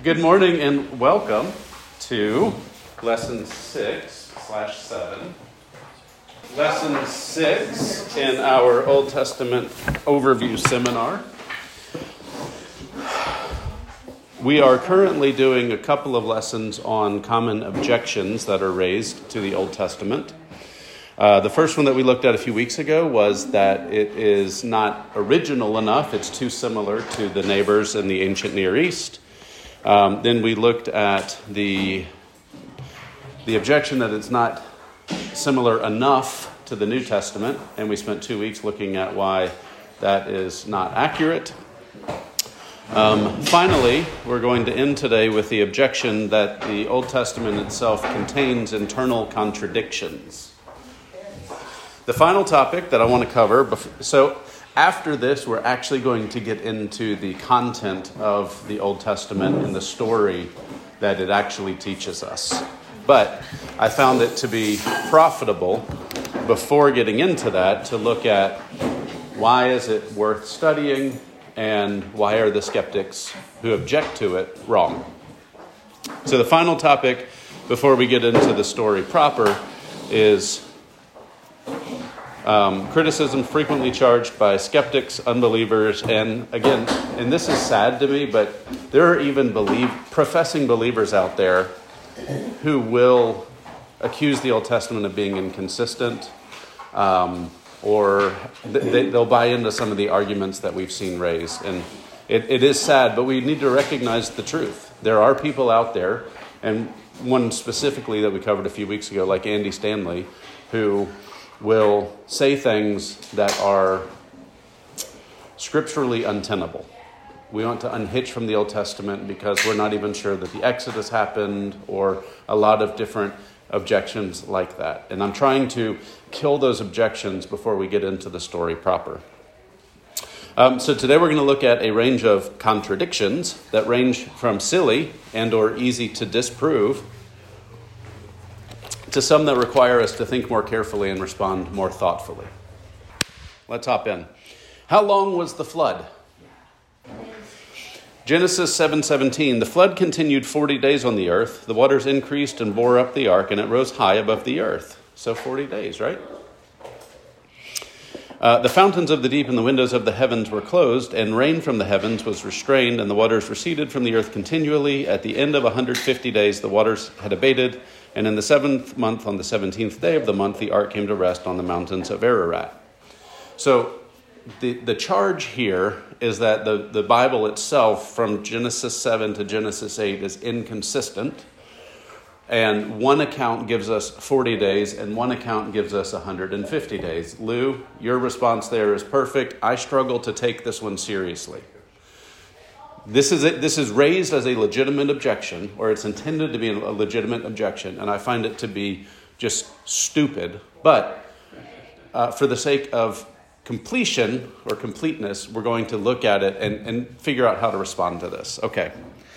Good morning and welcome to Lesson 6/7. Lesson 6 in our Old Testament overview seminar. We are currently doing a couple of lessons on common objections that are raised to the Old Testament. The first one that we looked at a few weeks ago was that it is not original enough. It's too similar to the neighbors in the ancient Near East. Then we looked at the objection that it's not similar enough to the New Testament, and we spent 2 weeks looking at why that is not accurate. Finally, we're going to end today with the objection that the Old Testament itself contains internal contradictions. The final topic that I want to cover, so after this, we're actually going to get into the content of the Old Testament and the story that it actually teaches us. But I found it to be profitable before getting into that to look at why is it worth studying and why are the skeptics who object to it wrong. So the final topic before we get into the story proper is criticism frequently charged by skeptics, unbelievers, and again, and this is sad to me, but there are even professing believers out there who will accuse the Old Testament of being inconsistent, or they'll buy into some of the arguments that we've seen raised. And it is sad, but we need to recognize the truth. There are people out there, and one specifically that we covered a few weeks ago, like Andy Stanley, who will say things that are scripturally untenable. We want to unhitch from the Old Testament because we're not even sure that the Exodus happened, or a lot of different objections like that. And I'm trying to kill those objections before we get into the story proper. So today we're going to look at a range of contradictions that range from silly and or easy to disprove to some that require us to think more carefully and respond more thoughtfully. Let's hop in. How long was the flood? Genesis 7:17, the flood continued 40 days on the earth. The waters increased and bore up the ark, and it rose high above the earth. So 40 days, right? The fountains of the deep and the windows of the heavens were closed, and rain from the heavens was restrained, and the waters receded from the earth continually. At the end of 150 days, the waters had abated, and in the 7th month, on the 17th day of the month, the ark came to rest on the mountains of Ararat. So the charge here is that the Bible itself, from Genesis 7 to Genesis 8, is inconsistent. And one account gives us 40 days, and one account gives us 150 days. Lou, your response there is perfect. I struggle to take this one seriously. This is raised as a legitimate objection, or it's intended to be a legitimate objection, and I find it to be just stupid. But for the sake of completion or completeness, we're going to look at it and figure out how to respond to this. Okay.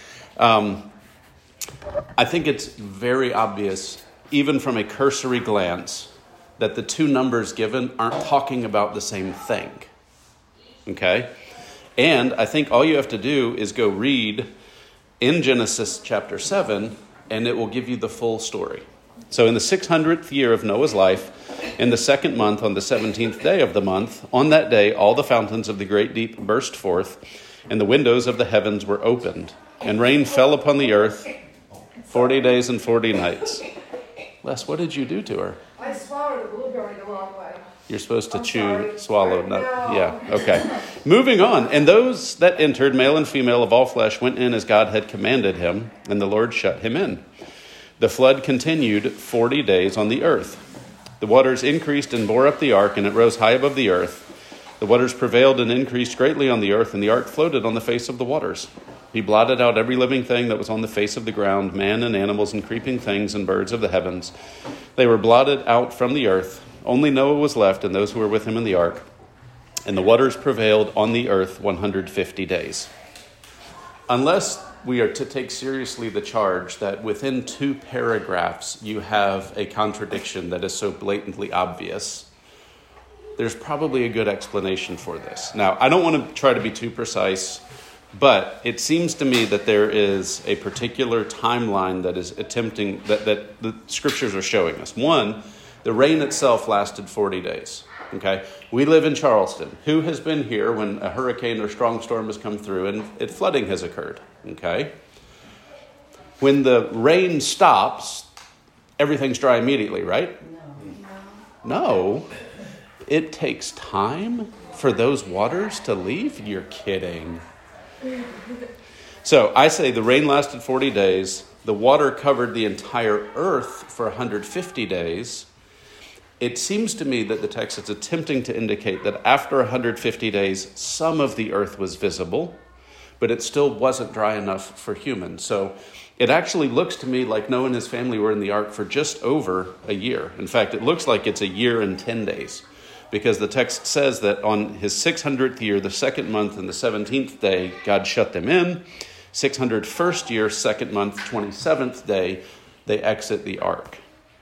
I think it's very obvious, even from a cursory glance, that the two numbers given aren't talking about the same thing. Okay? And I think all you have to do is go read in Genesis chapter 7, and it will give you the full story. So in the 600th year of Noah's life, in the 2nd month, on the 17th day of the month, on that day all the fountains of the great deep burst forth, and the windows of the heavens were opened, and rain fell upon the earth 40 days and 40 nights. Les, what did you do to her? I swallowed a blueberry the wrong way. You're supposed to swallow. Yeah, okay. Moving on. And those that entered, male and female of all flesh, went in as God had commanded him, and the Lord shut him in. The flood continued 40 days on the earth. The waters increased and bore up the ark, and it rose high above the earth. The waters prevailed and increased greatly on the earth, and the ark floated on the face of the waters. He blotted out every living thing that was on the face of the ground, man and animals and creeping things and birds of the heavens. They were blotted out from the earth. Only Noah was left and those who were with him in the ark. And the waters prevailed on the earth 150 days. Unless we are to take seriously the charge that within 2 paragraphs you have a contradiction that is so blatantly obvious, there's probably a good explanation for this. Now, I don't want to try to be too precise. But it seems to me that there is a particular timeline that is attempting, that the scriptures are showing us. One, the rain itself lasted 40 days. Okay, we live in Charleston. Who has been here when a hurricane or strong storm has come through and flooding has occurred? Okay, when the rain stops, everything's dry immediately, right? No, it takes time for those waters to leave. You're kidding. So I say the rain lasted 40 days. The water covered the entire earth for 150 days. It seems to me that the text is attempting to indicate that after 150 days, some of the earth was visible, but it still wasn't dry enough for humans. So it actually looks to me like Noah and his family were in the ark for just over a year. In fact, it looks like it's a year and 10 days, because the text says that on his 600th year, the second month and the 17th day, God shut them in. 601st year, second month, 27th day, they exit the ark.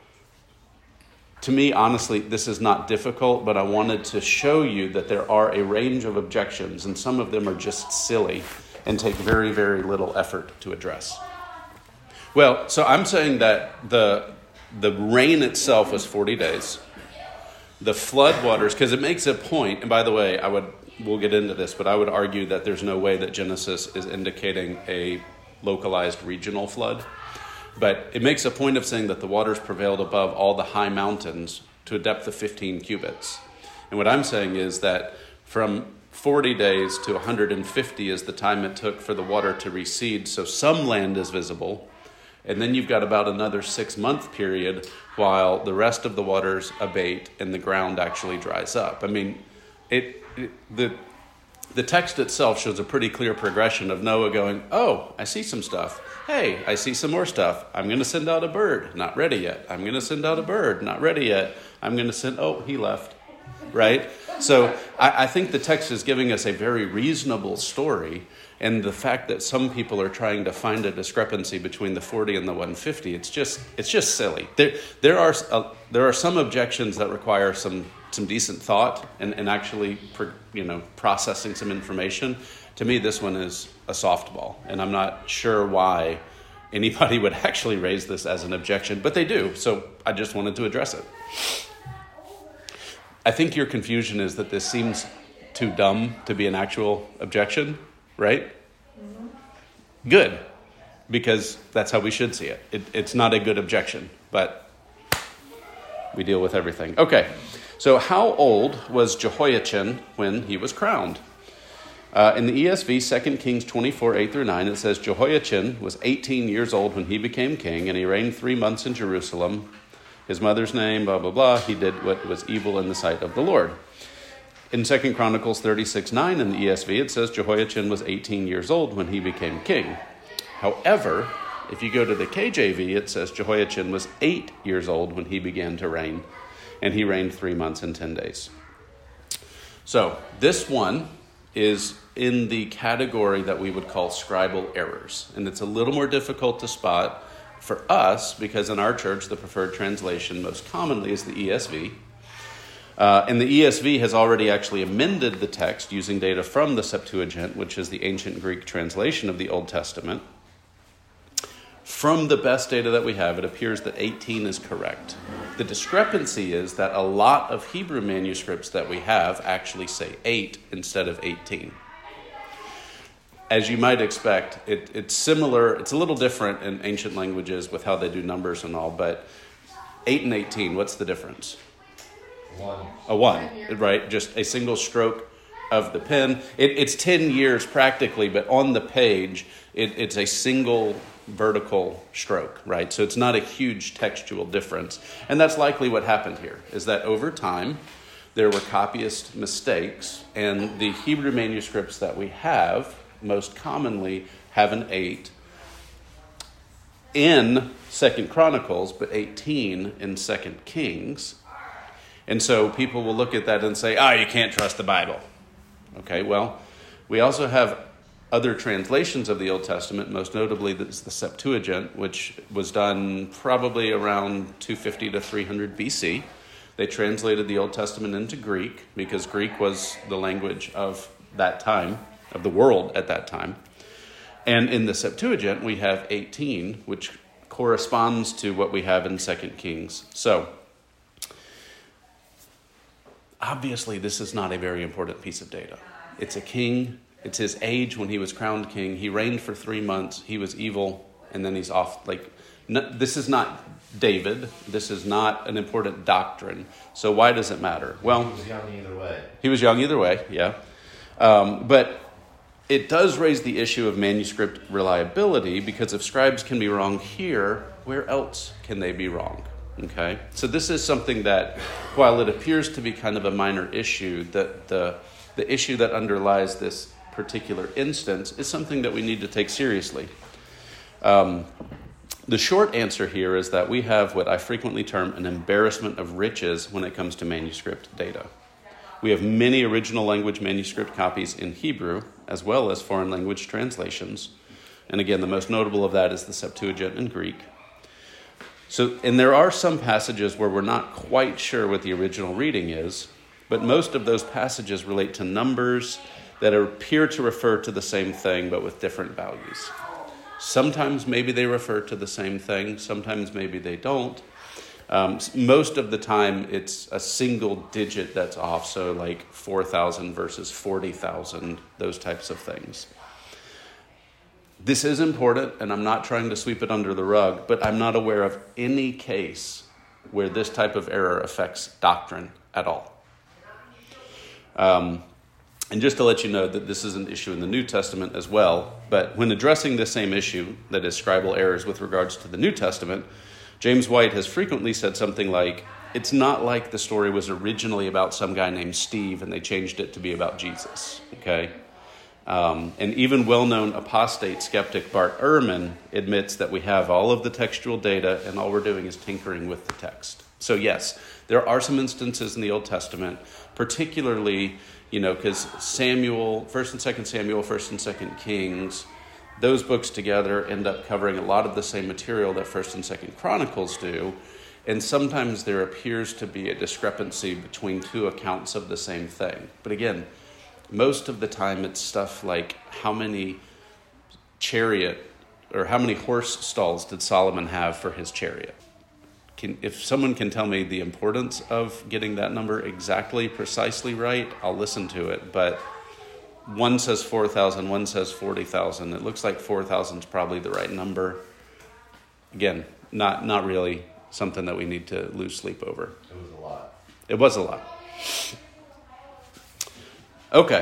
To me, honestly, this is not difficult, but I wanted to show you that there are a range of objections, and some of them are just silly and take very, very little effort to address. Well, so I'm saying that the rain itself was 40 days. The flood waters, because it makes a point, and by the way, we'll get into this, but I would argue that there's no way that Genesis is indicating a localized regional flood. But it makes a point of saying that the waters prevailed above all the high mountains to a depth of 15 cubits. And what I'm saying is that from 40 days to 150 is the time it took for the water to recede, so some land is visible. And then you've got about another 6-month period while the rest of the waters abate and the ground actually dries up. I mean, the text itself shows a pretty clear progression of Noah going, oh, I see some stuff. Hey, I see some more stuff. I'm going to send out a bird. Not ready yet. I'm going to send out a bird. Not ready yet. I'm going to send, oh, he left. Right? So I think the text is giving us a very reasonable story. And the fact that some people are trying to find a discrepancy between the 40 and the 150, it's just silly. There are some objections that require some decent thought and actually processing some information. To me, this one is a softball, and I'm not sure why anybody would actually raise this as an objection, but they do. So I just wanted to address it. I think your confusion is that this seems too dumb to be an actual objection. Right? Mm-hmm. Good. Because that's how we should see it. It's not a good objection, but we deal with everything. Okay. So how old was Jehoiachin when he was crowned? In the ESV, 2 Kings 24, 8-9, it says, Jehoiachin was 18 years old when he became king, and he reigned 3 months in Jerusalem. His mother's name, blah, blah, blah. He did what was evil in the sight of the Lord. In 2 Chronicles 36:9 in the ESV, it says Jehoiachin was 18 years old when he became king. However, if you go to the KJV, it says Jehoiachin was 8 years old when he began to reign, and he reigned 3 months and 10 days. So this one is in the category that we would call scribal errors, and it's a little more difficult to spot for us because in our church, the preferred translation most commonly is the ESV. And the ESV has already actually amended the text using data from the Septuagint, which is the ancient Greek translation of the Old Testament. From the best data that we have, it appears that 18 is correct. The discrepancy is that a lot of Hebrew manuscripts that we have actually say 8 instead of 18. As you might expect, it's similar. It's a little different in ancient languages with how they do numbers and all, but 8 and 18, what's the difference? A 1, right? Just a single stroke of the pen. It's 10 years practically, but on the page, it's a single vertical stroke, right? So it's not a huge textual difference. And that's likely what happened here, is that over time, there were copyist mistakes, and the Hebrew manuscripts that we have most commonly have an 8 in 2 Chronicles, but 18 in 2 Kings. And so people will look at that and say, you can't trust the Bible. Okay, well, we also have other translations of the Old Testament, most notably the Septuagint, which was done probably around 250 to 300 BC. They translated the Old Testament into Greek because Greek was the language of that time. of the world at that time. And in the Septuagint, we have 18, which corresponds to what we have in 2 Kings. So, obviously, this is not a very important piece of data. It's a king. It's his age when he was crowned king. He reigned for 3 months. He was evil, and then he's off. This is not David. This is not an important doctrine. So why does it matter? Well, he was young either way. He was young either way, yeah. But it does raise the issue of manuscript reliability, because if scribes can be wrong here, where else can they be wrong? Okay, so this is something that, while it appears to be kind of a minor issue, that the issue that underlies this particular instance is something that we need to take seriously. The short answer here is that we have what I frequently term an embarrassment of riches when it comes to manuscript data. We have many original language manuscript copies in Hebrew, as well as foreign language translations. And again, the most notable of that is the Septuagint in Greek. And there are some passages where we're not quite sure what the original reading is, but most of those passages relate to numbers that appear to refer to the same thing, but with different values. Sometimes maybe they refer to the same thing, sometimes maybe they don't. Most of the time, it's a single digit that's off, so like 4,000 versus 40,000, those types of things. This is important, and I'm not trying to sweep it under the rug, but I'm not aware of any case where this type of error affects doctrine at all. And just to let you know that this is an issue in the New Testament as well, but when addressing the same issue, that is scribal errors with regards to the New Testament, James White has frequently said something like, it's not like the story was originally about some guy named Steve and they changed it to be about Jesus, okay? And even well-known apostate skeptic Bart Ehrman admits that we have all of the textual data and all we're doing is tinkering with the text. So yes, there are some instances in the Old Testament, particularly, because Samuel, 1st and 2nd Samuel, 1st and 2nd Kings, those books together end up covering a lot of the same material that 1st and 2nd Chronicles do. And sometimes there appears to be a discrepancy between two accounts of the same thing. But again, most of the time it's stuff like how many horse stalls did Solomon have for his chariot? If someone can tell me the importance of getting that number exactly, precisely right, I'll listen to it. But one says 4,000, one says 40,000. It looks like 4,000 is probably the right number. Again, not really something that we need to lose sleep over. It was a lot. It was a lot. Okay.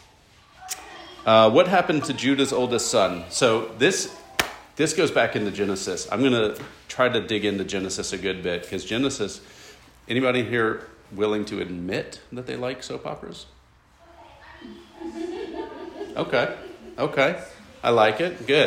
What happened to Judah's oldest son? So this goes back into Genesis. I'm going to try to dig into Genesis a good bit, because Genesis, anybody here willing to admit that they like soap operas? Okay. I like it. Good.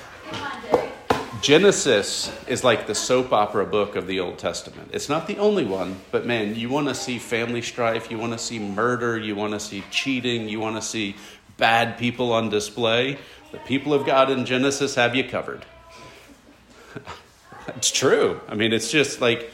Genesis is like the soap opera book of the Old Testament. It's not the only one, but man, you want to see family strife, you want to see murder, you want to see cheating, you want to see bad people on display. The people of God in Genesis have you covered. It's true. I mean, it's just like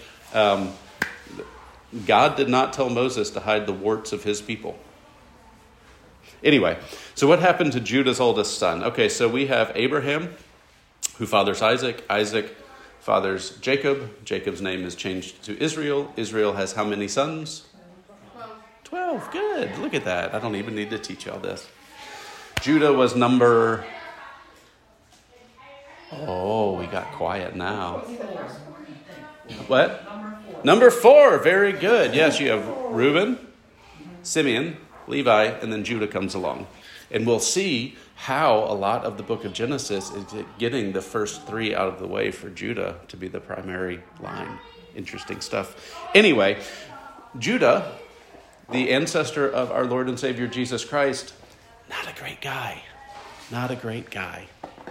God did not tell Moses to hide the warts of his people. Anyway, so what happened to Judah's oldest son? Okay, so we have Abraham, who fathers Isaac. Isaac fathers Jacob. Jacob's name is changed to Israel. Israel has how many sons? 12. Good. Look at that. I don't even need to teach you all this. Judah was number... Oh, we got quiet now. What? Number 4. Very good. Yes, you have Reuben, Simeon, Levi, and then Judah comes along. And we'll see how a lot of the book of Genesis is getting the first 3 out of the way for Judah to be the primary line. Interesting stuff. Anyway, Judah, the ancestor of our Lord and Savior Jesus Christ, not a great guy. Not a great guy.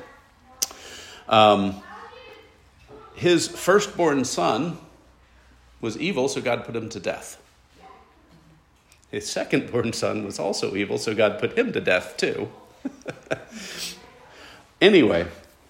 His firstborn son was evil, so God put him to death. His secondborn son was also evil, so God put him to death too. Anyway,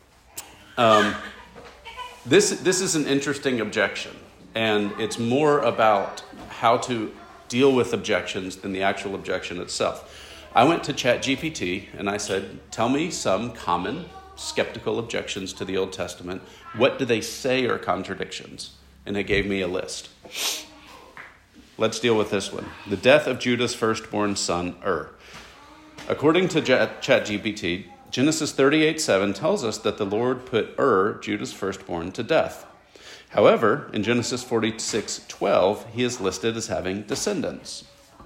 this is an interesting objection, and it's more about how to deal with objections than the actual objection itself. I went to ChatGPT and I said, tell me some common skeptical objections to the Old Testament. What do they say are contradictions? And it gave me a list. Let's deal with this one. The death of Judah's firstborn son, According to ChatGPT, Genesis 38:7 tells us that the Lord put Judah's firstborn, to death. However, in Genesis 46:12, he is listed as having descendants.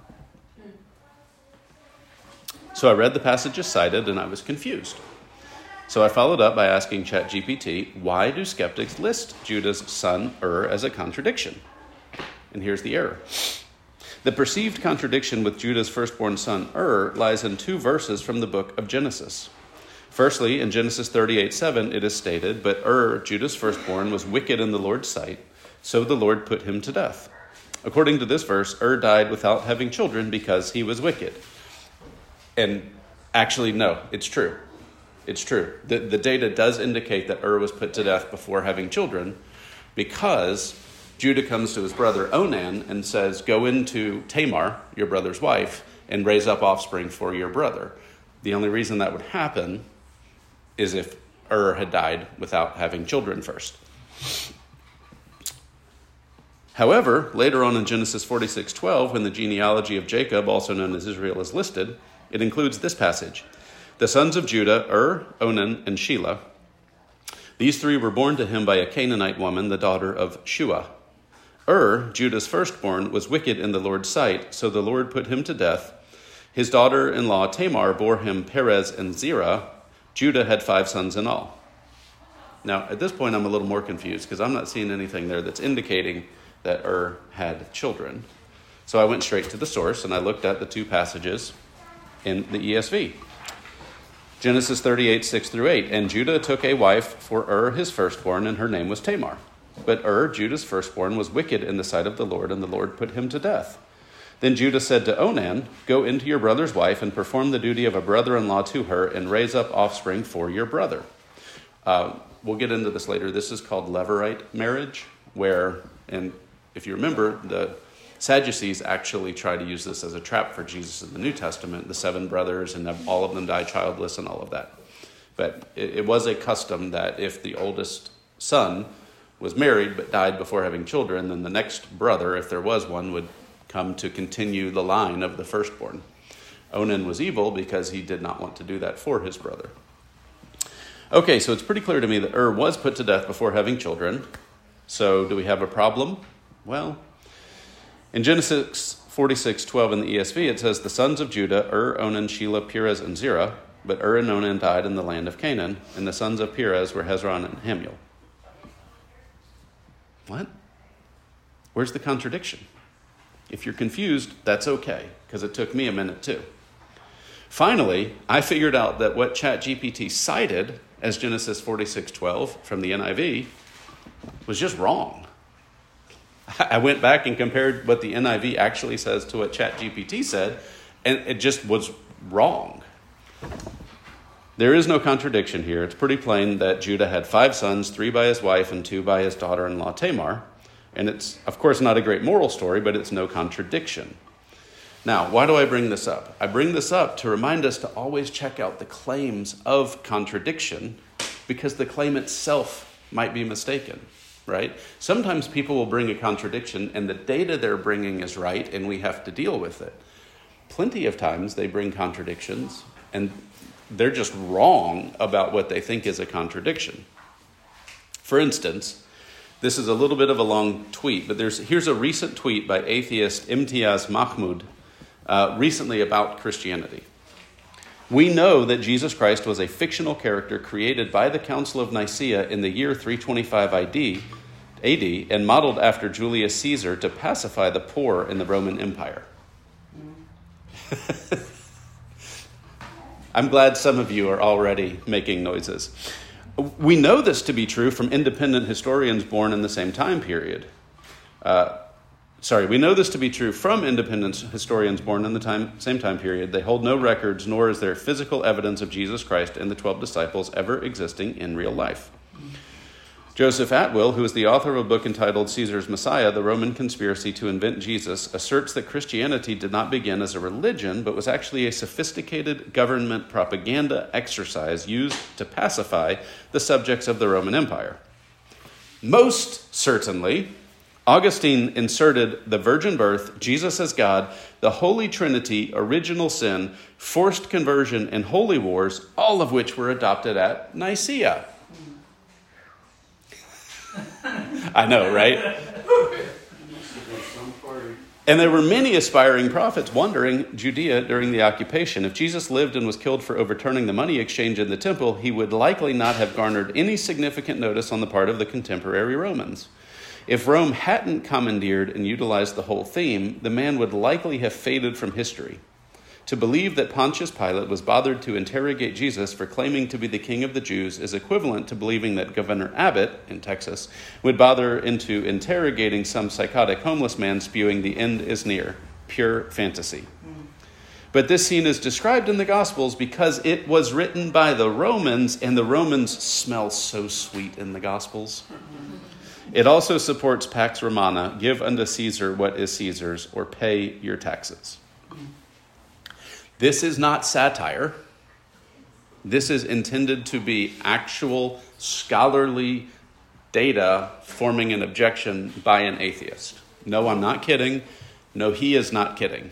So I read the passages cited and I was confused. So I followed up by asking ChatGPT, why do skeptics list Judah's son as a contradiction? And here's the error. The perceived contradiction with Judah's firstborn son lies in 2 verses from the book of Genesis. Firstly, in Genesis 38:7, it is stated, but Judah's firstborn, was wicked in the Lord's sight, so the Lord put him to death. According to this verse, died without having children because he was wicked. And actually, no, it's true. It's true. The data does indicate that was put to death before having children, because Judah comes to his brother Onan and says, go into Tamar, your brother's wife, and raise up offspring for your brother. The only reason that would happen is if had died without having children first. However, later on in Genesis 46:12, when the genealogy of Jacob, also known as Israel, is listed, it includes this passage. The sons of Judah, Onan, and Shelah. These 3 were born to him by a Canaanite woman, the daughter of Shua. Judah's firstborn, was wicked in the Lord's sight, so the Lord put him to death. His daughter-in-law Tamar bore him Perez and Zerah. Judah had 5 sons in all. Now, at this point, I'm a little more confused because I'm not seeing anything there that's indicating that had children. So I went straight to the source and I looked at the 2 passages in the ESV. Genesis 38:6-8. And Judah took a wife for his firstborn, and her name was Tamar. But Judah's firstborn, was wicked in the sight of the Lord, and the Lord put him to death. Then Judah said to Onan, go into your brother's wife and perform the duty of a brother-in-law to her, and raise up offspring for your brother. We'll get into this later. This is called Levirate marriage, where, and if you remember, the Sadducees actually try to use this as a trap for Jesus in the New Testament, the 7 brothers, and all of them die childless and all of that. But it was a custom that if the oldest son was married but died before having children, then the next brother, if there was one, would come to continue the line of the firstborn. Onan was evil because he did not want to do that for his brother. Okay, so it's pretty clear to me that was put to death before having children. So do we have a problem? Well, in Genesis 46:12 in the ESV, it says, the sons of Judah, Onan, Shelah, Perez, and Zerah. But and Onan died in the land of Canaan, and the sons of Perez were Hezron and Hamuel. What? Where's the contradiction? If you're confused, that's okay, because it took me a minute too. Finally, I figured out that what ChatGPT cited as Genesis 46:12 from the NIV was just wrong. I went back and compared what the NIV actually says to what ChatGPT said, and it just was wrong. There is no contradiction here. It's pretty plain that Judah had 5 sons, 3 by his wife and 2 by his daughter-in-law Tamar. And it's, of course, not a great moral story, but it's no contradiction. Now, why do I bring this up? I bring this up to remind us to always check out the claims of contradiction, because the claim itself might be mistaken, right? Sometimes people will bring a contradiction and the data they're bringing is right and we have to deal with it. Plenty of times they bring contradictions and they're just wrong about what they think is a contradiction. For instance, this is a little bit of a long tweet, but here's a recent tweet by atheist Imtiaz Mahmoud recently about Christianity. We know that Jesus Christ was a fictional character created by the Council of Nicaea in the year 325 AD and modeled after Julius Caesar to pacify the poor in the Roman Empire. I'm glad some of you are already making noises. We know this to be true from independent historians born in the same time period. We know this to be true from independent historians born in the same time period. They hold no records, nor is there physical evidence of Jesus Christ and the 12 disciples ever existing in real life. Joseph Atwill, who is the author of a book entitled Caesar's Messiah, The Roman Conspiracy to Invent Jesus, asserts that Christianity did not begin as a religion, but was actually a sophisticated government propaganda exercise used to pacify the subjects of the Roman Empire. Most certainly, Augustine inserted the virgin birth, Jesus as God, the Holy Trinity, original sin, forced conversion, and holy wars, all of which were adopted at Nicaea. I know, right? And there were many aspiring prophets wandering Judea during the occupation. If Jesus lived and was killed for overturning the money exchange in the temple, he would likely not have garnered any significant notice on the part of the contemporary Romans. If Rome hadn't commandeered and utilized the whole theme, the man would likely have faded from history. To believe that Pontius Pilate was bothered to interrogate Jesus for claiming to be the king of the Jews is equivalent to believing that Governor Abbott in Texas would bother into interrogating some psychotic homeless man spewing the end is near. Pure fantasy. But this scene is described in the Gospels because it was written by the Romans, and the Romans smell so sweet in the Gospels. It also supports Pax Romana, give unto Caesar what is Caesar's, or pay your taxes. This is not satire. This is intended to be actual scholarly data forming an objection by an atheist. No, I'm not kidding. No, he is not kidding.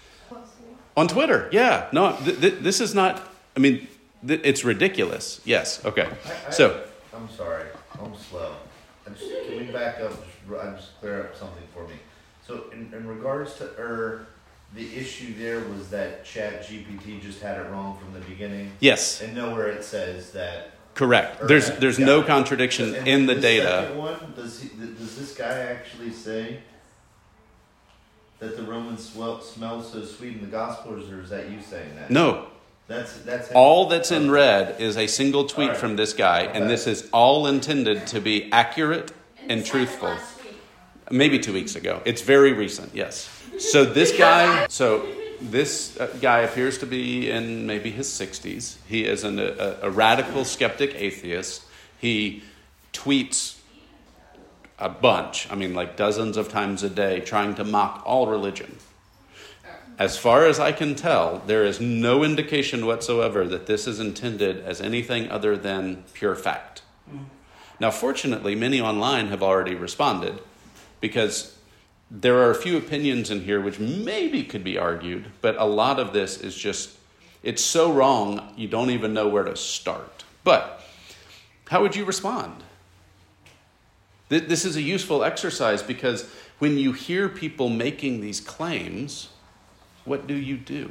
On Twitter, yeah. No, this is not, it's ridiculous. Yes, okay. I'm sorry. I'm slow. Can we back up? Just clear up something for me. So in regards to the issue there was that ChatGPT just had it wrong from the beginning? Yes. And nowhere it says that. Correct. There's no contradiction in the data. Second one, does this guy actually say that the Romans smelled so sweet in the Gospels, or is that you saying that? No. That's all that's in red is a single tweet from this guy, and this is all intended to be accurate and truthful. Maybe 2 weeks ago. It's very recent, yes. So this guy appears to be in maybe his 60s. He is a radical skeptic atheist. He tweets a bunch, like dozens of times a day, trying to mock all religion. As far as I can tell, there is no indication whatsoever that this is intended as anything other than pure fact. Now, fortunately, many online have already responded, because there are a few opinions in here which maybe could be argued, but a lot of this is just, it's so wrong, you don't even know where to start. But how would you respond? This is a useful exercise, because when you hear people making these claims, what do?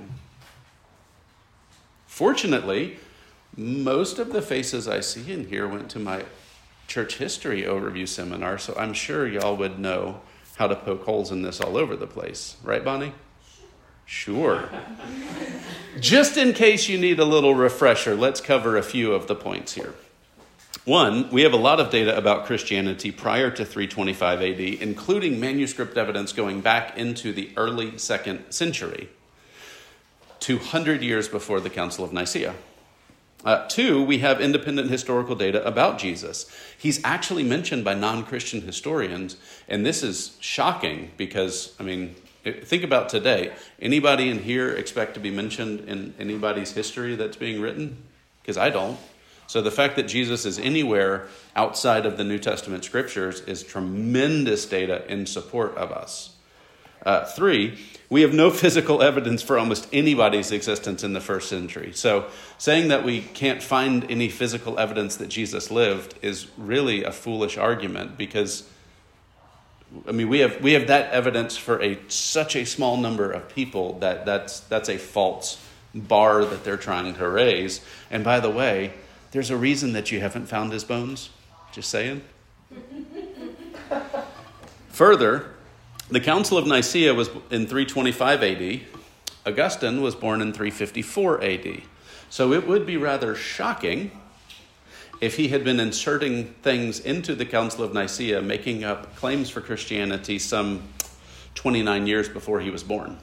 Fortunately, most of the faces I see in here went to my church history overview seminar, so I'm sure y'all would know how to poke holes in this all over the place. Right, Bonnie? Sure. Just in case you need a little refresher, let's cover a few of the points here. One, we have a lot of data about Christianity prior to 325 AD, including manuscript evidence going back into the early 2nd century, 200 years before the Council of Nicaea. Two, we have independent historical data about Jesus. He's actually mentioned by non-Christian historians, and this is shocking because, think about today. Anybody in here expect to be mentioned in anybody's history that's being written? Because I don't. So the fact that Jesus is anywhere outside of the New Testament scriptures is tremendous data in support of us. Three, we have no physical evidence for almost anybody's existence in the first century. So saying that we can't find any physical evidence that Jesus lived is really a foolish argument, because we have that evidence for such a small number of people that's a false bar that they're trying to raise. And by the way, there's a reason that you haven't found his bones. Just saying. Further, the Council of Nicaea was in 325 AD. Augustine was born in 354 AD. So it would be rather shocking if he had been inserting things into the Council of Nicaea, making up claims for Christianity some 29 years before he was born.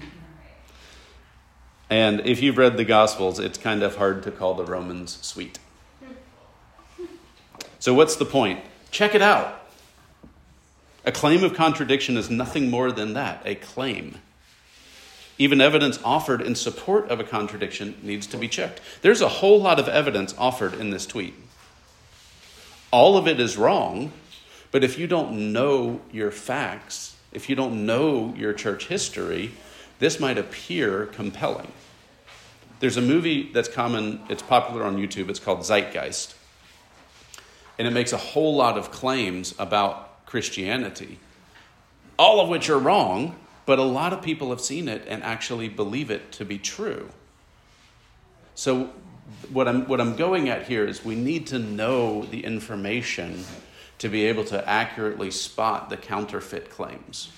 And if you've read the Gospels, it's kind of hard to call the Romans sweet. So what's the point? Check it out. A claim of contradiction is nothing more than that, a claim. Even evidence offered in support of a contradiction needs to be checked. There's a whole lot of evidence offered in this tweet. All of it is wrong, but if you don't know your facts, if you don't know your church history, this might appear compelling. There's a movie that's common, it's popular on YouTube, it's called Zeitgeist. And it makes a whole lot of claims about Christianity, all of which are wrong, but a lot of people have seen it and actually believe it to be true. So what I'm going at here is we need to know the information to be able to accurately spot the counterfeit claims.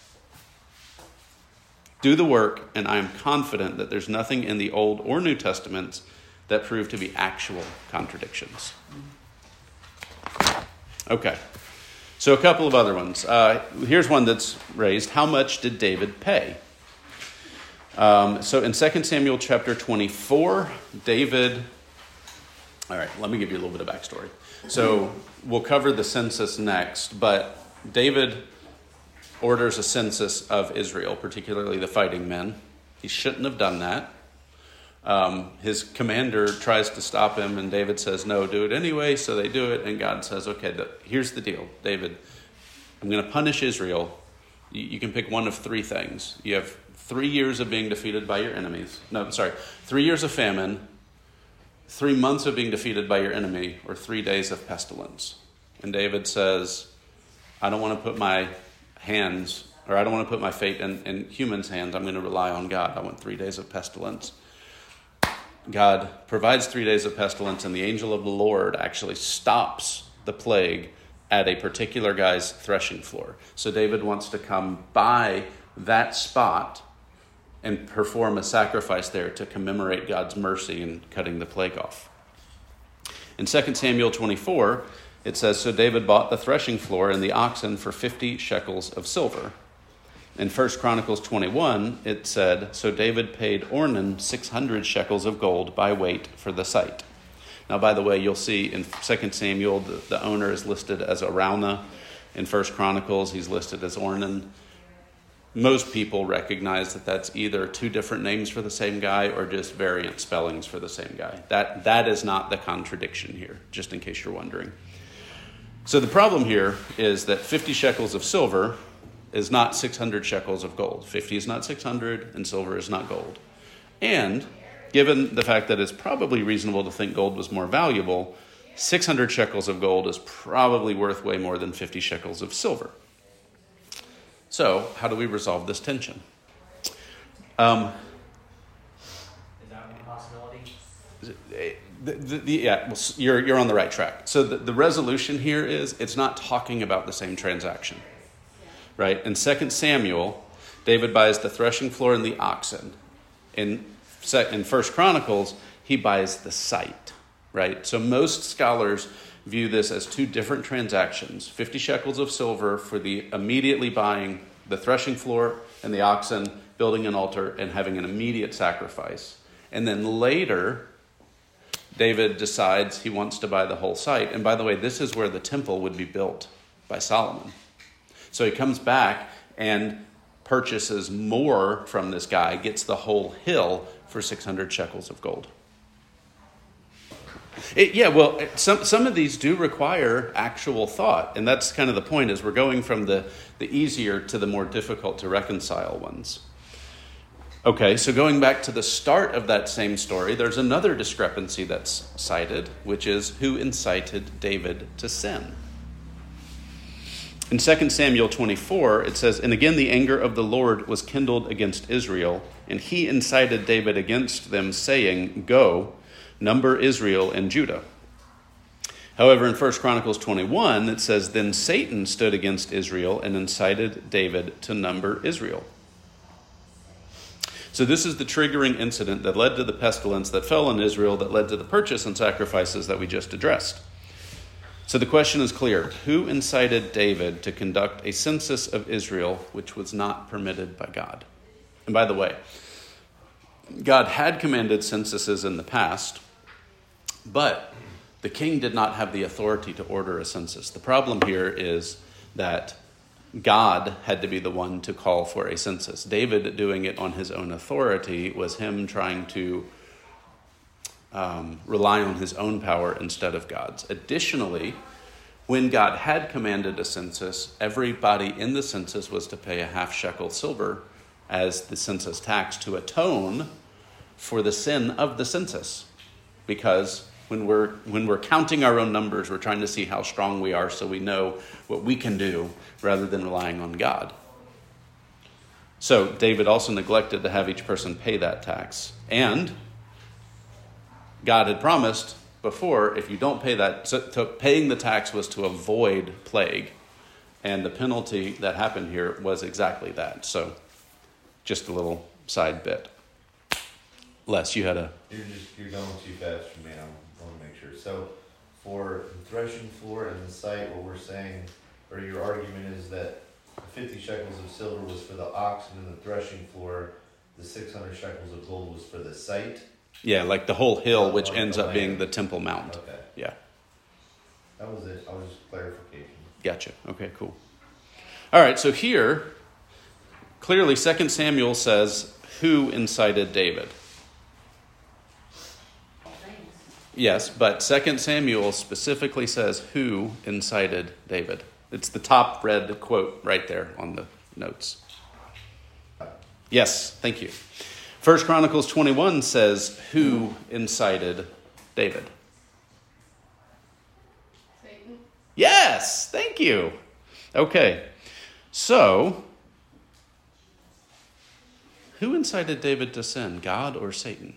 Do the work, and I am confident that there's nothing in the Old or New Testaments that prove to be actual contradictions. Okay, so a couple of other ones. Here's one that's raised. How much did David pay? So in 2 Samuel chapter 24, David... All right, let me give you a little bit of backstory. So we'll cover the census next, but David orders a census of Israel, particularly the fighting men. He shouldn't have done that. His commander tries to stop him, and David says, no, do it anyway. So they do it, and God says, okay, here's the deal, David. I'm going to punish Israel. You can pick one of three things. You have 3 years of being defeated by your enemies. 3 years of famine, 3 months of being defeated by your enemy, or 3 days of pestilence. And David says, I don't want to put my hands, or I don't want to put my fate in humans' hands. I'm going to rely on God. I want 3 days of pestilence. God provides 3 days of pestilence, and the angel of the Lord actually stops the plague at a particular guy's threshing floor. So David wants to come by that spot and perform a sacrifice there to commemorate God's mercy in cutting the plague off. In 2 Samuel 24, it says, so David bought the threshing floor and the oxen for 50 shekels of silver. In 1 Chronicles 21, it said, so David paid Ornan 600 shekels of gold by weight for the site. Now, by the way, you'll see in 2 Samuel, the owner is listed as Araunah. In 1 Chronicles, he's listed as Ornan. Most people recognize that that's either two different names for the same guy or just variant spellings for the same guy. That is not the contradiction here, just in case you're wondering. So the problem here is that 50 shekels of silver is not 600 shekels of gold. 50 is not 600, and silver is not gold. And given the fact that it's probably reasonable to think gold was more valuable, 600 shekels of gold is probably worth way more than 50 shekels of silver. So, how do we resolve this tension? Is that one possibility? Yeah, well, you're on the right track. So the resolution here is it's not talking about the same transaction, right? In 2 Samuel, David buys the threshing floor and the oxen. In 1 Chronicles, he buys the site, right? So most scholars view this as two different transactions. 50 shekels of silver for the immediately buying the threshing floor and the oxen, building an altar, and having an immediate sacrifice. And then later, David decides he wants to buy the whole site. And by the way, this is where the temple would be built by Solomon. So he comes back and purchases more from this guy, gets the whole hill for 600 shekels of gold. Some of these do require actual thought, and that's kind of the point, is we're going from the easier to the more difficult to reconcile ones. Okay, so going back to the start of that same story, there's another discrepancy that's cited, which is who incited David to sin. In 2 Samuel 24, it says, and again the anger of the Lord was kindled against Israel, and he incited David against them, saying, go, number Israel and Judah. However, in 1 Chronicles 21, it says, then Satan stood against Israel and incited David to number Israel. So this is the triggering incident that led to the pestilence that fell on Israel, that led to the purchase and sacrifices that we just addressed. So the question is clear. Who incited David to conduct a census of Israel which was not permitted by God? And by the way, God had commanded censuses in the past, but The king did not have the authority to order a census. The problem here is that God had to be the one to call for a census. David doing it on his own authority was him trying to rely on his own power instead of God's. Additionally, when God had commanded a census, everybody in the census was to pay a half shekel silver as the census tax to atone for the sin of the census. Because when we're counting our own numbers, we're trying to see how strong we are so we know what we can do rather than relying on God. So David also neglected to have each person pay that tax. And God had promised before, if you don't pay that, so paying the tax was to avoid plague. And the penalty that happened here was exactly that. So just a little side bit. Les, you had a... You're going too fast for me. I want to make sure. So for the threshing floor and the site, what we're saying, or your argument is that 50 shekels of silver was for the oxen and the threshing floor, the 600 shekels of gold was for the site? Yeah, like the whole hill, which Like ends the up being land. the Temple Mount. Okay. Yeah, That was it. I was just clarification. gotcha. Okay, cool. All right, so here, clearly 2 Samuel says, who incited David? Yes, but 2 Samuel specifically says who incited David. It's the top red quote right there on the notes. Yes, thank you. 1 Chronicles 21 says who incited David. Satan. Yes, thank you. Okay, so who incited David to sin, God or Satan?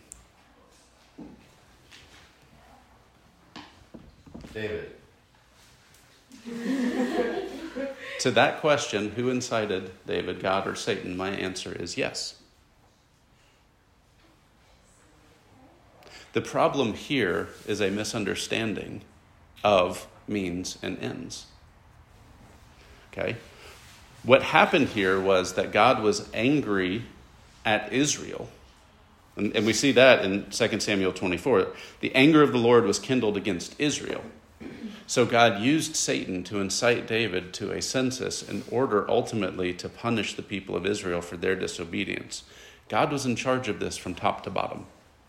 David. To that question, who incited David, God or Satan, my answer is yes. The problem here is a misunderstanding of means and ends. Okay? What happened here was that God was angry at Israel. And we see that in 2 Samuel 24. The anger of the Lord was kindled against Israel. So God used Satan to incite David to a census in order ultimately to punish the people of Israel for their disobedience. God was in charge of this from top to bottom.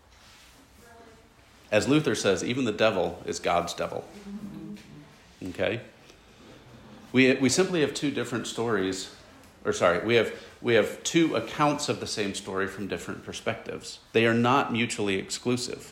As Luther says, even the devil is God's devil. Okay? We simply have two different stories, we have two accounts of the same story from different perspectives. They are not mutually exclusive.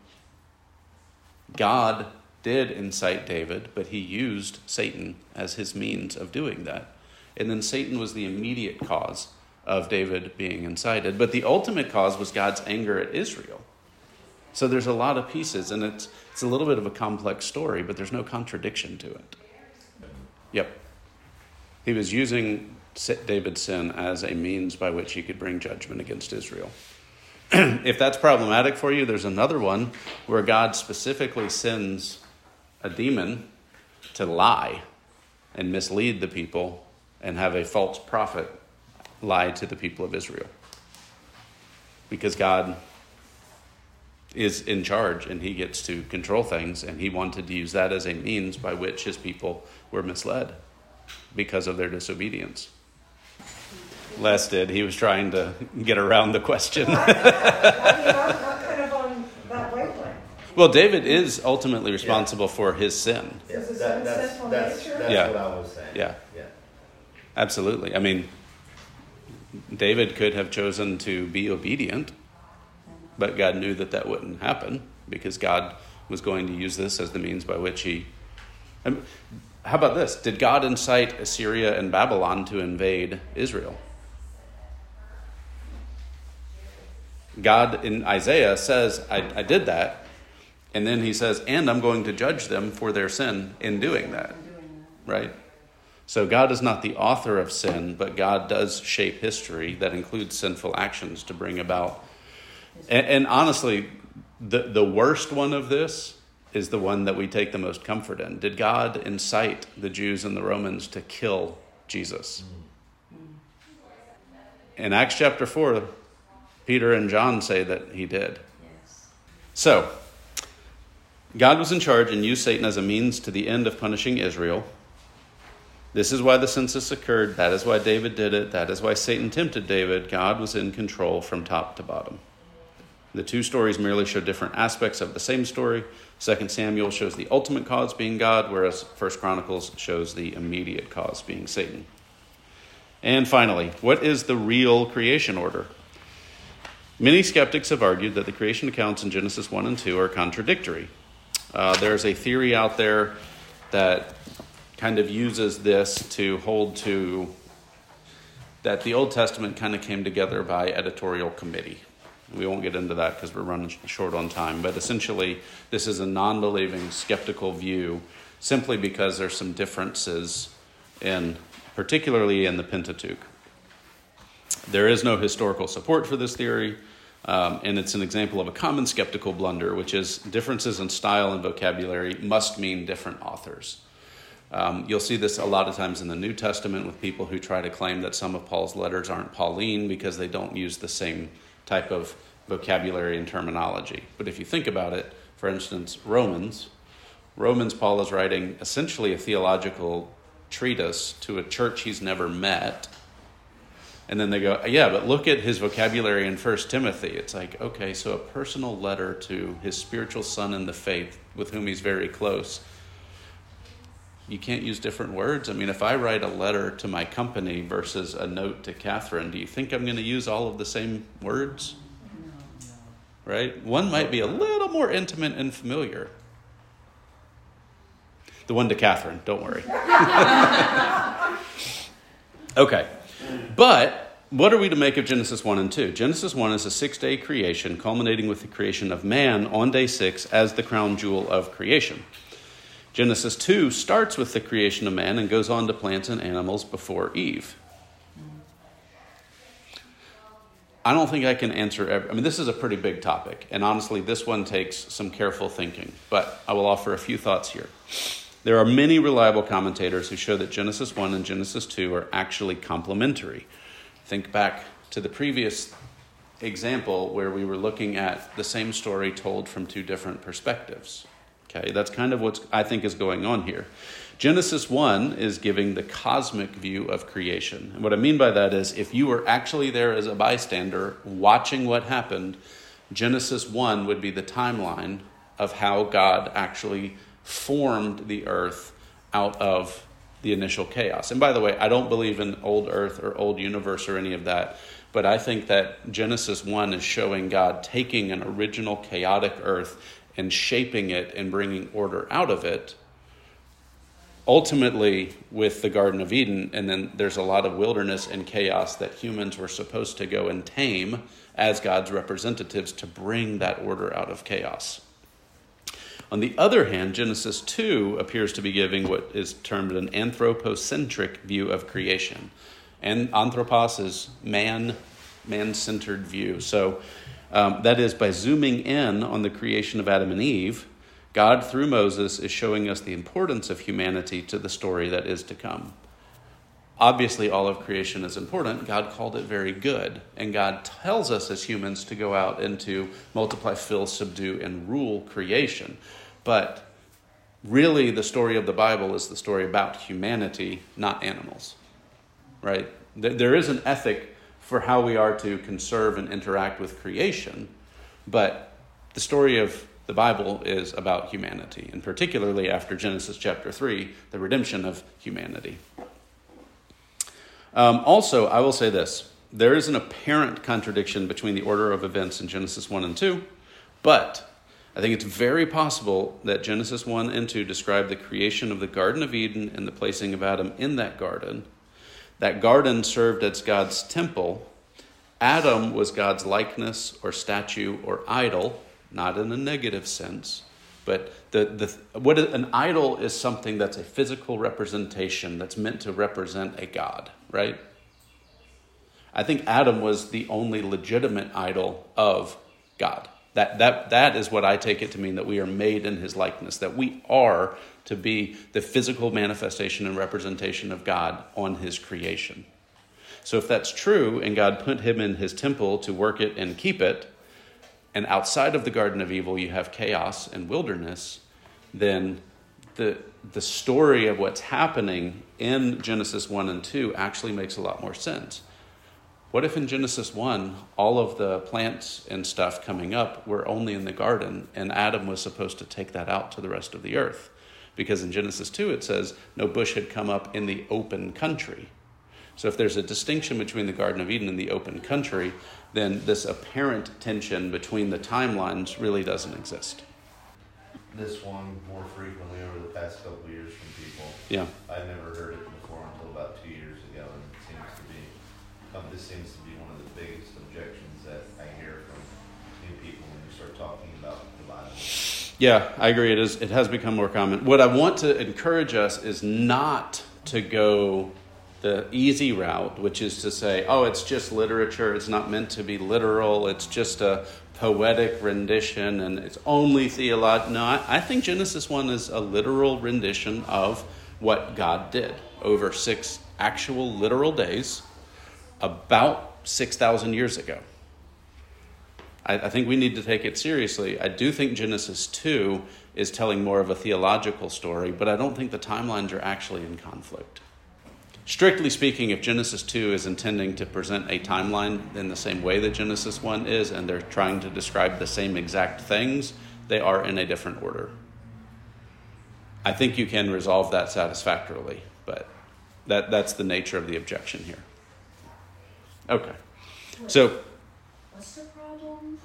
God did incite David, but he used Satan as his means of doing that. And then Satan was the immediate cause of David being incited. But the ultimate cause was God's anger at Israel. So there's a lot of pieces, and it's a little bit of a complex story, but there's no contradiction to it. Yep. He was using David's sin as a means by which he could bring judgment against Israel. If that's problematic for you, there's another one where God specifically sends a demon to lie and mislead the people and have a false prophet lie to the people of Israel. Because God is in charge and he gets to control things, and he wanted to use that as a means by which his people were misled because of their disobedience. Les did. He was trying to get around the question. I'm kind of on that wavelength. Well, David is ultimately responsible for his sin. Yeah, Is the sin sinful nature? That's Yeah. what I was saying. Yeah. Yeah. Absolutely. I mean, David could have chosen to be obedient, but God knew that that wouldn't happen because God was going to use this as the means by which he... How about this? Did God incite Assyria and Babylon to invade Israel? God in Isaiah says, I did that. And then he says, and I'm going to judge them for their sin in doing that. Right? So God is not the author of sin, but God does shape history that includes sinful actions to bring about. And honestly, the worst one of this is the one that we take the most comfort in. Did God incite the Jews and the Romans to kill Jesus? In Acts chapter 4, Peter and John say that he did. Yes. So, God was in charge and used Satan as a means to the end of punishing Israel. This is why the census occurred. That is why David did it. That is why Satan tempted David. God was in control from top to bottom. The two stories merely show different aspects of the same story. 2 Samuel shows the ultimate cause being God, whereas 1 Chronicles shows the immediate cause being Satan. And finally, what is the real creation order? Many skeptics have argued that the creation accounts in Genesis 1 and 2 are contradictory. There's a theory out there that kind of uses this to hold to that the Old Testament kind of came together by editorial committee. We won't get into that because we're running short on time, but essentially this is a non-believing, skeptical view simply because there's some differences particularly in the Pentateuch. There is no historical support for this theory, and it's an example of a common skeptical blunder, which is differences in style and vocabulary must mean different authors. You'll see this a lot of times in the New Testament with people who try to claim that some of Paul's letters aren't Pauline because they don't use the same type of vocabulary and terminology. But if you think about it, for instance, Romans, Paul is writing essentially a theological treatise to a church he's never met. And then they go, yeah, but look at his vocabulary in 1 Timothy. It's like, okay, so a personal letter to his spiritual son in the faith with whom he's very close. You can't use different words. I mean, if I write a letter to my company versus a note to Catherine, do you think I'm going to use all of the same words? No. Right? One might be a little more intimate and familiar. The one to Catherine, don't worry. Okay. But what are we to make of Genesis 1 and 2? Genesis 1 is a 6-day creation culminating with the creation of man on day 6 as the crown jewel of creation. Genesis 2 starts with the creation of man and goes on to plants and animals before Eve. I don't think I can answer this is a pretty big topic, and honestly, this one takes some careful thinking, but I will offer a few thoughts here. There are many reliable commentators who show that Genesis 1 and Genesis 2 are actually complementary. Think back to the previous example where we were looking at the same story told from two different perspectives. Okay, that's kind of what I think is going on here. Genesis 1 is giving the cosmic view of creation. And what I mean by that is if you were actually there as a bystander watching what happened, Genesis 1 would be the timeline of how God actually formed the earth out of the initial chaos. And by the way, I don't believe in old earth or old universe or any of that, but I think that Genesis 1 is showing God taking an original chaotic earth and shaping it and bringing order out of it, ultimately with the Garden of Eden. And then there's a lot of wilderness and chaos that humans were supposed to go and tame as God's representatives to bring that order out of chaos. On the other hand, Genesis 2 appears to be giving what is termed an anthropocentric view of creation. And anthropos is man-centered view. So that is, by zooming in on the creation of Adam and Eve, God, through Moses, is showing us the importance of humanity to the story that is to come. Obviously, all of creation is important. God called it very good. And God tells us as humans to go out and to multiply, fill, subdue, and rule creation. But really, the story of the Bible is the story about humanity, not animals. Right? There is an ethic for how we are to conserve and interact with creation, but the story of the Bible is about humanity, and particularly after Genesis chapter 3, the redemption of humanity. Also, I will say this. There is an apparent contradiction between the order of events in Genesis 1 and 2, but I think it's very possible that Genesis 1 and 2 describe the creation of the Garden of Eden and the placing of Adam in that garden. That garden served as God's temple. Adam was God's likeness or statue or idol, not in a negative sense, but an idol is something that's a physical representation that's meant to represent a god, right? I think Adam was the only legitimate idol of God. That is what I take it to mean, that we are made in his likeness, that we are to be the physical manifestation and representation of God on his creation. So if that's true, and God put him in his temple to work it and keep it, and outside of the Garden of Evil you have chaos and wilderness, then the story of what's happening in Genesis 1 and 2 actually makes a lot more sense. What if in Genesis 1, all of the plants and stuff coming up were only in the garden, and Adam was supposed to take that out to the rest of the earth? Because in Genesis 2, it says no bush had come up in the open country. So if there's a distinction between the Garden of Eden and the open country, then this apparent tension between the timelines really doesn't exist. This one more frequently over the past couple of years from people. Yeah. I've never heard it before until about 2 years ago, and this seems to be one of the biggest objections that I hear from new people when you start talking about the Bible. Yeah, I agree. It has become more common. What I want to encourage us is not to go the easy route, which is to say, oh, it's just literature, it's not meant to be literal, it's just a poetic rendition, and it's only theological. No, I think Genesis 1 is a literal rendition of what God did over 6 actual literal days about 6,000 years ago. I think we need to take it seriously. I do think Genesis 2 is telling more of a theological story, but I don't think the timelines are actually in conflict. Strictly speaking, if Genesis 2 is intending to present a timeline in the same way that Genesis 1 is, and they're trying to describe the same exact things, they are in a different order. I think you can resolve that satisfactorily, but that's the nature of the objection here. Okay. So, What's the problem?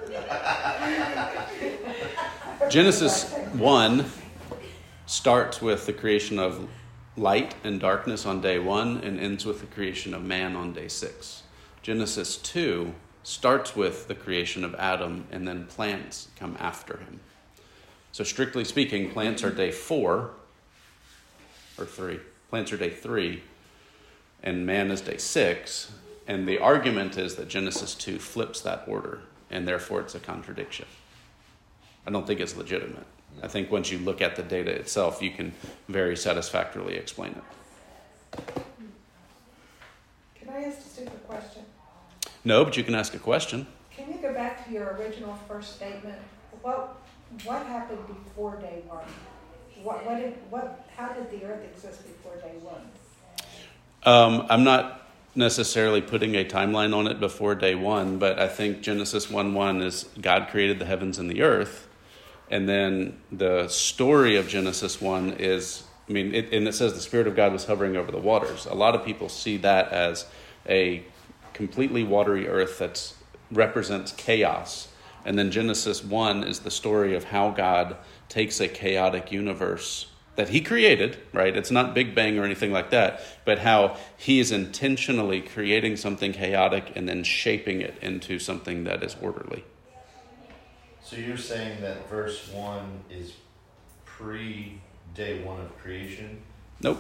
Genesis 1 starts with the creation of light and darkness on day 1 and ends with the creation of man on day 6. Genesis 2 starts with the creation of Adam, and then plants come after him. So strictly speaking, plants are day 4 or 3. Plants are day 3, and man is day 6. And the argument is that Genesis 2 flips that order, and therefore it's a contradiction. I don't think it's legitimate. I think once you look at the data itself, you can very satisfactorily explain it. Can I ask a stupid question? No, but you can ask a question. Can you go back to your original first statement? What happened before day 1? How did the earth exist before day 1? I'm not necessarily putting a timeline on it before day 1, but I think Genesis 1:1 is God created the heavens and the earth. And then the story of Genesis 1 is, and it says the Spirit of God was hovering over the waters. A lot of people see that as a completely watery earth that represents chaos. And then Genesis 1 is the story of how God takes a chaotic universe that he created, right? It's not Big Bang or anything like that, but how he is intentionally creating something chaotic and then shaping it into something that is orderly. So you're saying that verse 1 is pre-day 1 of creation? Nope.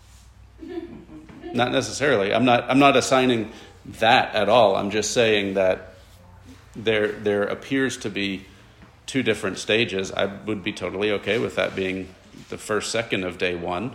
Not necessarily. I'm not assigning that at all. I'm just saying that there appears to be 2 different stages. I would be totally okay with that being the first second of day 1.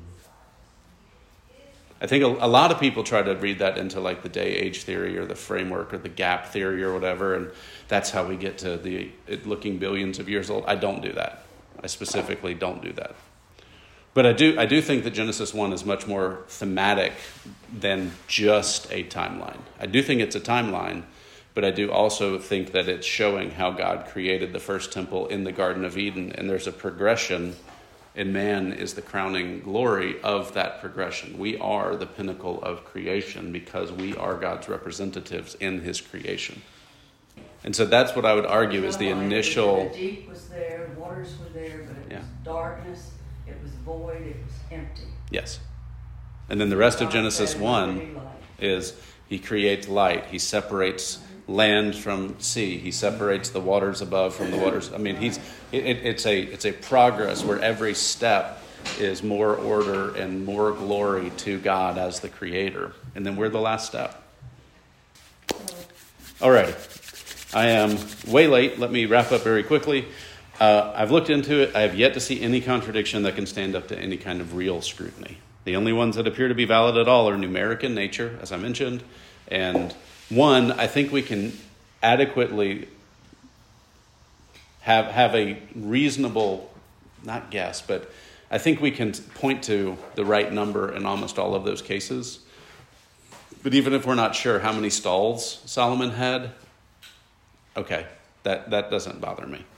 I think a lot of people try to read that into like the day age theory or the framework or the gap theory or whatever, and that's how we get to it looking billions of years old. I don't do that. I specifically don't do that. But I do think that Genesis 1 is much more thematic than just a timeline. I do think it's a timeline, but I do also think that it's showing how God created the first temple in the Garden of Eden, and there's a progression, and man is the crowning glory of that progression. We are the pinnacle of creation because we are God's representatives in his creation. And so that's what I would argue is the initial... The deep was there, waters were there, but it was darkness, it was void, it was empty. Yes. And then the rest of Genesis 1 is he creates light. He separates land from sea. He separates the waters above from the waters. It's a progress where every step is more order and more glory to God as the creator. And then we're the last step. All right. I am way late. Let me wrap up very quickly. I've looked into it. I have yet to see any contradiction that can stand up to any kind of real scrutiny. The only ones that appear to be valid at all are numeric in nature, as I mentioned. And one, I think we can adequately have a reasonable not guess, but I think we can point to the right number in almost all of those cases. But even if we're not sure how many stalls Solomon had, okay, that doesn't bother me.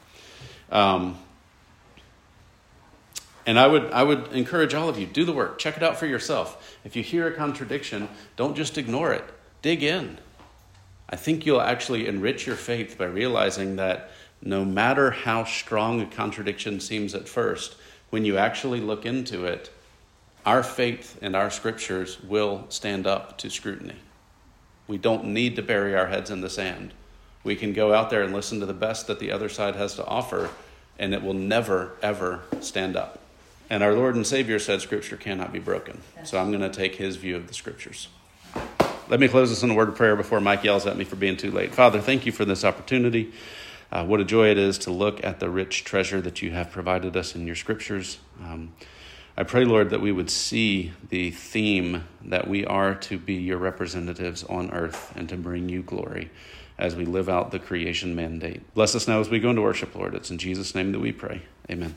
And I would encourage all of you, do the work. Check it out for yourself. If you hear a contradiction, don't just ignore it. Dig in. I think you'll actually enrich your faith by realizing that no matter how strong a contradiction seems at first, when you actually look into it, our faith and our scriptures will stand up to scrutiny. We don't need to bury our heads in the sand. We can go out there and listen to the best that the other side has to offer, and it will never, ever stand up. And our Lord and Savior said Scripture cannot be broken. So I'm going to take his view of the Scriptures. Let me close this in a word of prayer before Mike yells at me for being too late. Father, thank you for this opportunity. What a joy it is to look at the rich treasure that you have provided us in your Scriptures. I pray, Lord, that we would see the theme that we are to be your representatives on earth and to bring you glory as we live out the creation mandate. Bless us now as we go into worship, Lord. It's in Jesus' name that we pray. Amen.